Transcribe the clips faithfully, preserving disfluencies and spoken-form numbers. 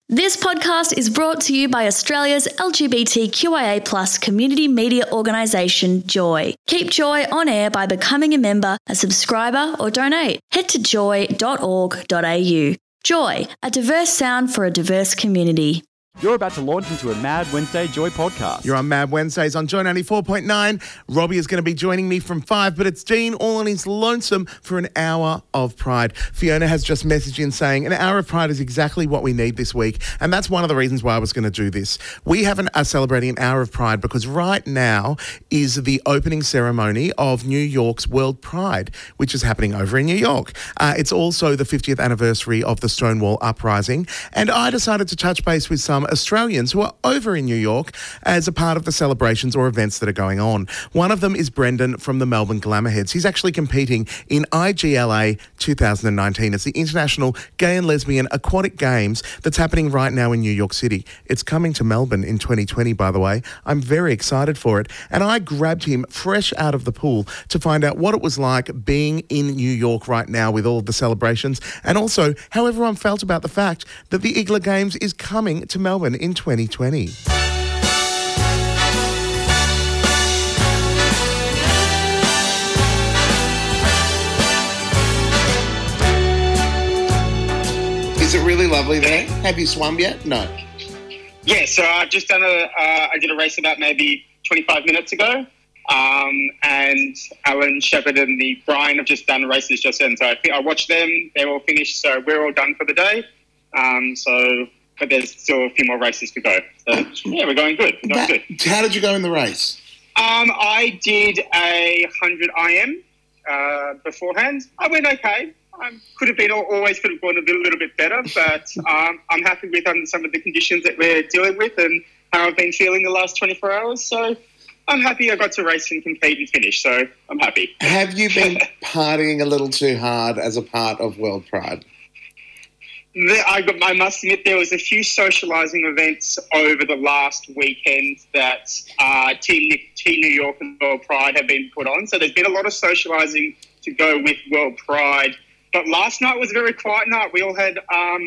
This podcast is brought to you by Australia's L G B T Q I A plus community media organisation, Joy. Keep Joy on air by becoming a member, a subscriber or donate. Head to joy dot org dot a u. Joy, a diverse sound for a diverse community. You're about to launch into a Mad Wednesday Joy podcast. You're on Mad Wednesdays on Joy ninety-four point nine. Robbie is going to be joining me from five, but it's Dean all on his lonesome for an hour of Pride. Fiona has just messaged in saying an hour of Pride is exactly what we need this week, and that's one of the reasons why I was going to do this. We have an, are celebrating an hour of Pride because right now is the opening ceremony of New York's World Pride, which is happening over in New York. Uh, it's also the fiftieth anniversary of the Stonewall Uprising, and I decided to touch base with some Australians who are over in New York as a part of the celebrations or events that are going on. One of them is Brendan from the Melbourne Glamourheads. He's actually competing in I G L A two thousand nineteen. It's the International Gay and Lesbian Aquatic Games that's happening right now in New York City. It's coming to Melbourne in twenty twenty, by the way. I'm very excited for it. And I grabbed him fresh out of the pool to find out what it was like being in New York right now with all of the celebrations, and also how everyone felt about the fact that the I G L A Games is coming to Melbourne in twenty twenty. Is it really lovely there? Have you swum yet? No. Yeah, so I've just done a, uh, I did a race about maybe twenty-five minutes ago. Um, and Alan Shepard and the Brian have just done races just then. So I, I watched them, they're all finished, so we're all done for the day. Um, so... But there's still a few more races to go. So, yeah, we're going good. We're going that, good. How did you go in the race? Um, I did a one hundred I M uh, beforehand. I went okay. I could have been, always could have gone a little, little bit better, but um, I'm happy with um, some of the conditions that we're dealing with and how I've been feeling the last twenty-four hours. So I'm happy I got to race and compete and finish, so I'm happy. Have you been partying a little too hard as a part of World Pride? I, I must admit there was a few socialising events over the last weekend that uh, Team, Team New York and World Pride have been put on. So there's been a lot of socialising to go with World Pride. But last night was a very quiet night. We all had um,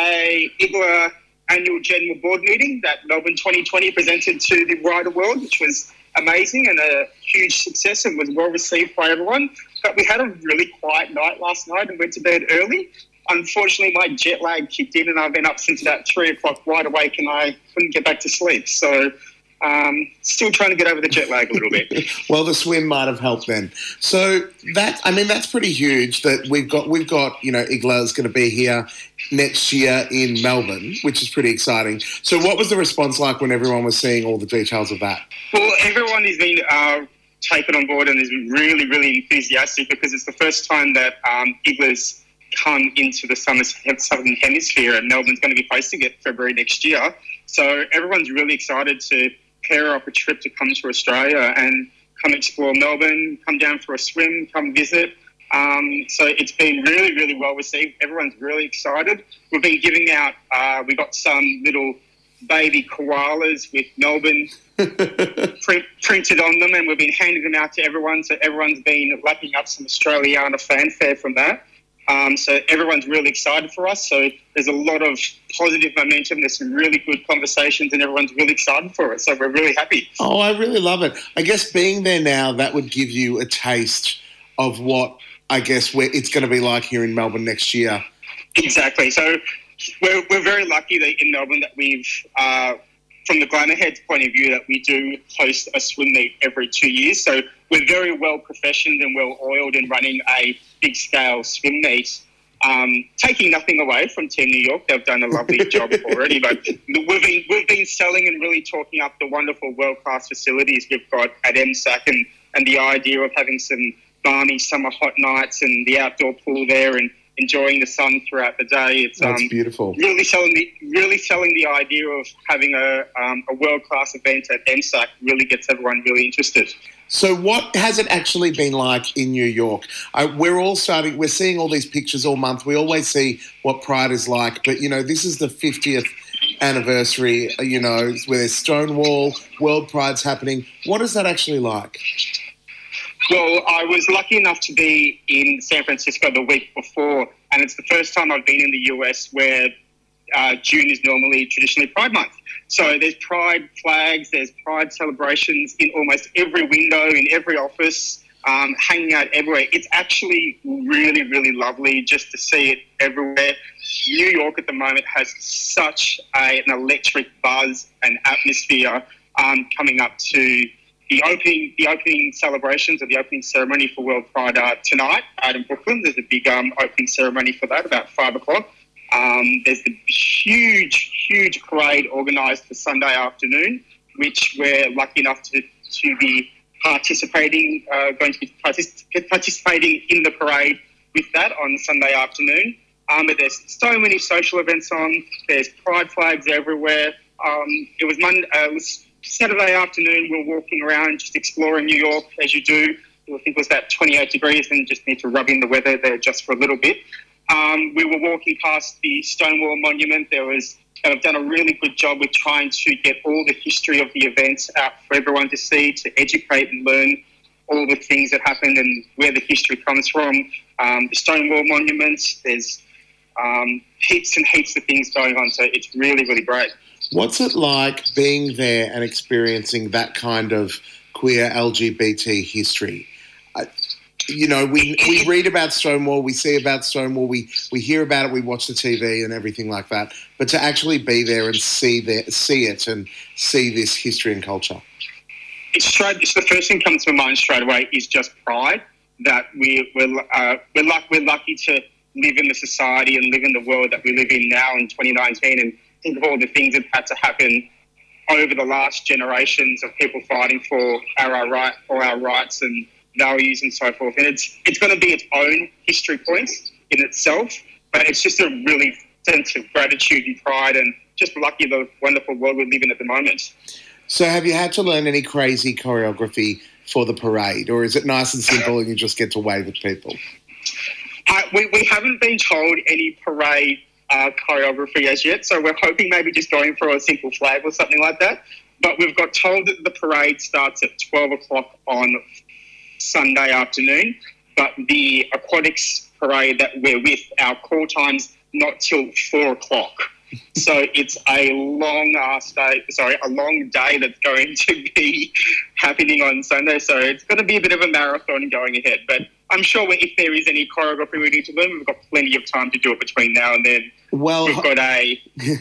a I G L A annual general board meeting that Melbourne twenty twenty presented to the wider world, which was amazing and a huge success and was well received by everyone. But we had a really quiet night last night and went to bed early. Unfortunately, my jet lag kicked in and I've been up since about three o'clock wide awake and I couldn't get back to sleep. So um, still trying to get over the jet lag a little bit. Well, the swim might have helped then. So that, I mean, that's pretty huge that we've got, we've got, you know, I G L A is going to be here next year in Melbourne, which is pretty exciting. So what was the response like when everyone was seeing all the details of that? Well, everyone has been uh, taken on board and is really, really enthusiastic because it's the first time that um, I G L A's come into the Southern Hemisphere and Melbourne's going to be hosting it February next year. So everyone's really excited to pair up a trip to come to Australia and come explore Melbourne, come down for a swim, come visit. Um, so it's been really, really well received. Everyone's really excited. We've been giving out, uh, we got some little baby koalas with Melbourne print, printed on them and we've been handing them out to everyone. So everyone's been lapping up some Australiana fanfare from that. Um, so everyone's really excited for us. So there's a lot of positive momentum. There's some really good conversations and everyone's really excited for it. So we're really happy. Oh, I really love it. I guess being there now, that would give you a taste of what, I guess, where it's going to be like here in Melbourne next year. Exactly. So we're, we're very lucky that in Melbourne that we've, uh, from the Glamourheads point of view, that we do host a swim meet every two years. So we're very well professioned and well oiled in running a big scale swim meet. Um, taking nothing away from Team New York, they've done a lovely job already. But we've been we've been selling and really talking up the wonderful world class facilities we've got at M S A C and and the idea of having some balmy summer hot nights and the outdoor pool there and enjoying the sun throughout the day. It's That's um, beautiful. Really selling the really selling the idea of having a um, a world class event at M S A C really gets everyone really interested. So what has it actually been like in New York? Uh, we're all starting, we're seeing all these pictures all month. We always see what Pride is like, but, you know, this is the fiftieth anniversary, you know, where there's Stonewall, World Pride's happening. What is that actually like? Well, I was lucky enough to be in San Francisco the week before, and it's the first time I've been in the U S where uh, June is normally traditionally Pride Month. So there's Pride flags, there's Pride celebrations in almost every window, in every office, um, hanging out everywhere. It's actually really, really lovely just to see it everywhere. New York at the moment has such a, an electric buzz and atmosphere um, coming up to the opening the opening celebrations or the opening ceremony for World Pride uh, tonight out in Brooklyn. There's a big um, opening ceremony for that about five o'clock. Um, there's the huge, huge parade organised for Sunday afternoon, which we're lucky enough to, to be participating, uh, going to be partic- participating in the parade with that on Sunday afternoon. Um, but there's so many social events on. There's pride flags everywhere. Um, it was Monday, uh, it was Saturday afternoon. We were walking around, just exploring New York as you do. I think it was about twenty-eight degrees, and just need to rub in the weather there just for a little bit. Um, we were walking past the Stonewall Monument. There was, and I've done a really good job with trying to get all the history of the events out for everyone to see, to educate and learn all the things that happened and where the history comes from. Um, the Stonewall Monument, there's um, heaps and heaps of things going on, so it's really, really great. What's it like being there and experiencing that kind of queer L G B T history? Uh, you know, we we read about Stonewall, we see about Stonewall, we, we hear about it, we watch the T V and everything like that. But to actually be there and see the, see it and see this history and culture. It's straight. It's the first thing that comes to my mind straight away is just pride that we we're uh, we're lucky we're lucky to live in the society and live in the world that we live in now in twenty nineteen, and think of all the things that had to happen over the last generations of people fighting for our, our right for our rights and values and so forth. And it's it's going to be its own history point in itself, but it's just a really sense of gratitude and pride and just lucky the wonderful world we live in at the moment. So have you had to learn any crazy choreography for the parade, or is it nice and simple and you just get to wave at people? Uh, we, we haven't been told any parade uh, choreography as yet, so we're hoping maybe just going for a simple flag or something like that. But we've got told that the parade starts at twelve o'clock on Sunday afternoon, but the aquatics parade that we're with, our call time's not till four o'clock. So it's a long ass day, sorry, a long day that's going to be happening on Sunday. So it's going to be a bit of a marathon going ahead. But I'm sure if there is any choreography we need to learn, we've got plenty of time to do it between now and then. Well, we've got a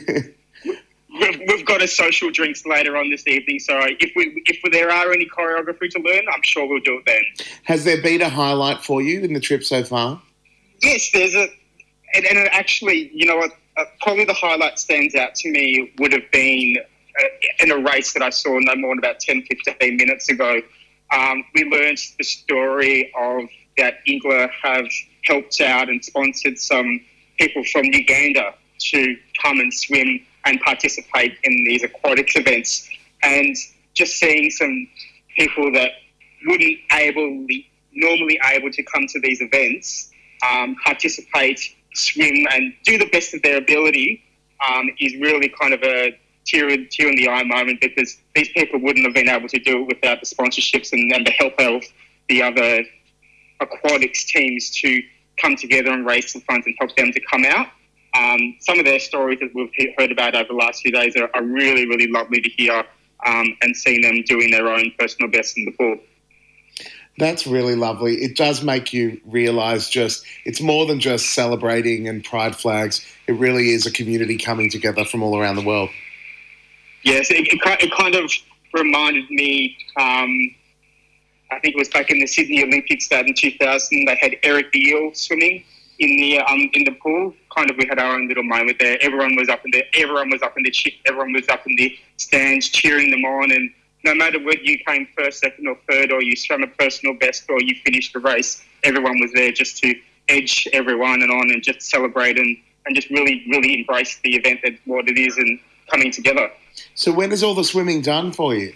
we've, we've got a social drinks later on this evening. So if we if there are any choreography to learn, I'm sure we'll do it then. Has there been a highlight for you in the trip so far? Yes, there's a, and, and actually, you know what? Uh, probably the highlight stands out to me would have been uh, in a race that I saw no more than about ten, fifteen minutes ago. Um, we learned the story of that Ingler have helped out and sponsored some people from Uganda to come and swim and participate in these aquatics events. And just seeing some people that wouldn't able normally able to come to these events um, participate, swim and do the best of their ability um, is really kind of a tear, tear in the eye moment, because these people wouldn't have been able to do it without the sponsorships and, and the help of the other aquatics teams to come together and raise some funds and help them to come out. Um, some of their stories that we've heard about over the last few days are, are really, really lovely to hear, um, and seeing them doing their own personal best in the pool. That's really lovely. It does make you realise just it's more than just celebrating and pride flags. It really is a community coming together from all around the world. Yes, it, it, it kind of reminded me, um, I think it was back in the Sydney Olympics that in two thousand, they had Eric the Eel swimming in the um, in the pool. Kind of we had our own little moment there. Everyone was up in the everyone was up in the everyone was up in the stands cheering them on, and no matter whether you came first, second or third, or you swam a personal best or you finished the race, everyone was there just to edge everyone and on and just celebrate and, and just really, really embrace the event that what it is and coming together. So when is all the swimming done for you?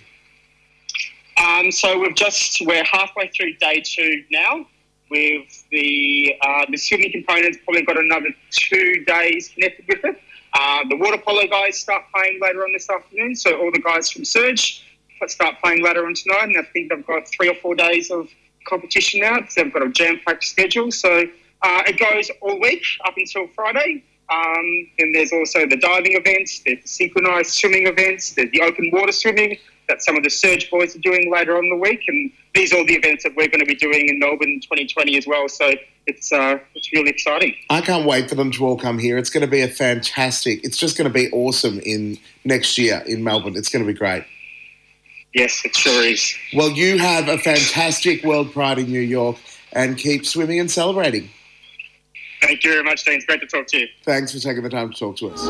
Um, so we've just, we're halfway through day two now. With the, uh, the swimming component's probably got another two days connected with it. Uh, the water polo guys start playing later on this afternoon, so all the guys from Surge start playing later on tonight, and I think they've got three or four days of competition now because they've got a jam-packed schedule. So uh, it goes all week up until Friday, Um, and there's also the diving events, there's the synchronised swimming events, there's the open water swimming that some of the Surge boys are doing later on in the week. And these are all the events that we're going to be doing in Melbourne in twenty twenty as well. So it's uh, it's really exciting. I can't wait for them to all come here. It's going to be a fantastic, it's just going to be awesome in next year in Melbourne. It's going to be great. Yes, it sure is. Well, you have a fantastic World Pride in New York and keep swimming and celebrating. Thank you very much, Dean. It's great to talk to you. Thanks for taking the time to talk to us.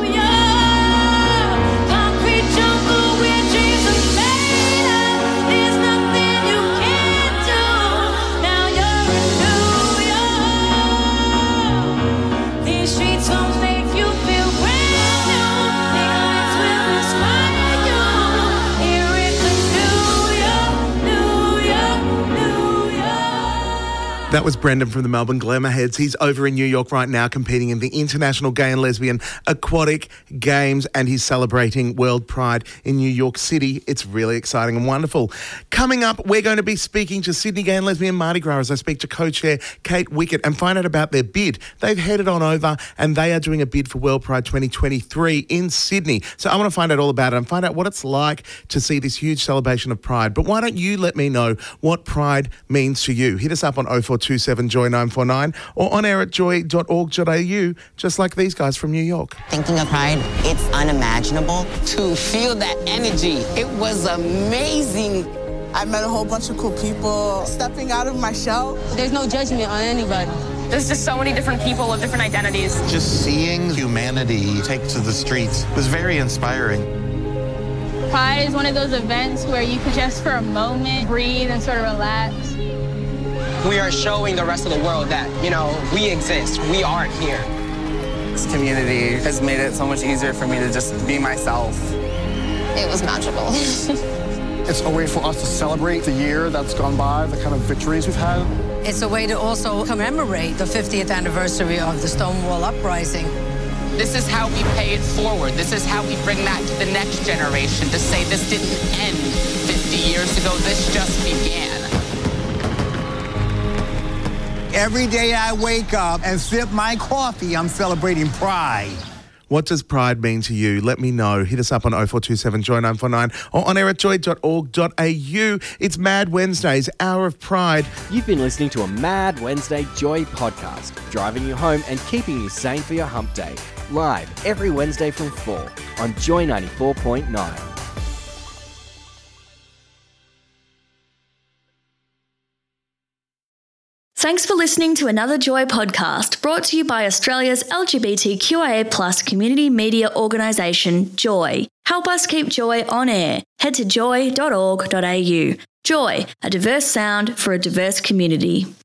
That was Brendan from the Melbourne Glamourheads. He's over in New York right now competing in the International Gay and Lesbian Aquatic Games, and he's celebrating World Pride in New York City. It's really exciting and wonderful. Coming up, we're going to be speaking to Sydney Gay and Lesbian Mardi Gras as I speak to co-chair Kate Wickett and find out about their bid. They've headed on over and they are doing a bid for World Pride twenty twenty-three in Sydney. So I want to find out all about it and find out what it's like to see this huge celebration of Pride. But why don't you let me know what Pride means to you? Hit us up on oh four two seven Joy nine four nine or on air at joy dot org dot a u, just like these guys from New York. Thinking of Pride, it's unimaginable to feel that energy. It was amazing. I met a whole bunch of cool people, stepping out of my shell. There's no judgment on anybody. There's just so many different people with different identities. Just seeing humanity take to the streets was very inspiring. Pride is one of those events where you can just for a moment breathe and sort of relax. We are showing the rest of the world that, you know, we exist, we are here. This community has made it so much easier for me to just be myself. It was magical. It's a way for us to celebrate the year that's gone by, the kind of victories we've had. It's a way to also commemorate the fiftieth anniversary of the Stonewall Uprising. This is how we pay it forward. This is how we bring that to the next generation to say this didn't end fifty years ago, this just began. Every day I wake up and sip my coffee, I'm celebrating Pride. What does Pride mean to you? Let me know. Hit us up on oh four two seven Joy nine four nine or on air at joy dot org dot a u. It's Mad Wednesdays, Hour of Pride. You've been listening to a Mad Wednesday Joy podcast, driving you home and keeping you sane for your hump day. Live every Wednesday from four on Joy ninety-four point nine. Thanks for listening to another Joy podcast brought to you by Australia's L G B T Q I A plus community media organisation, Joy. Help us keep Joy on air. Head to joy dot org dot a u. Joy, a diverse sound for a diverse community.